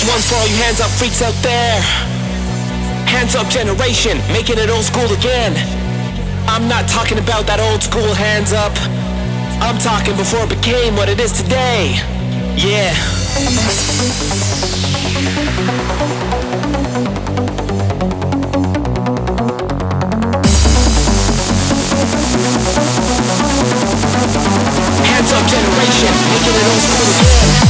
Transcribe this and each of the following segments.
One for all you hands up freaks out there. Hands up generation, making it old school again. I'm not talking about that old school hands up. I'm talking before it became what it is today. Yeah. Hands up generation, making it old school again.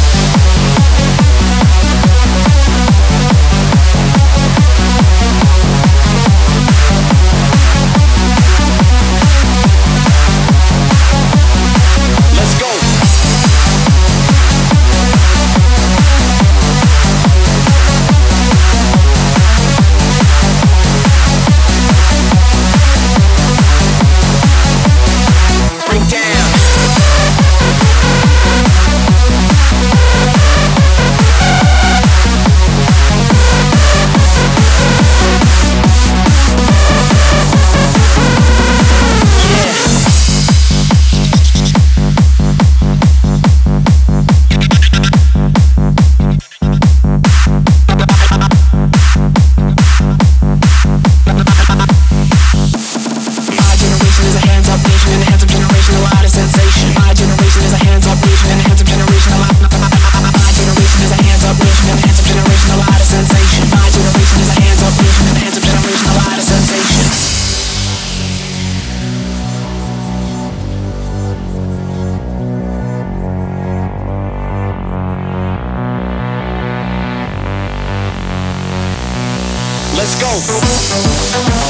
Let's go.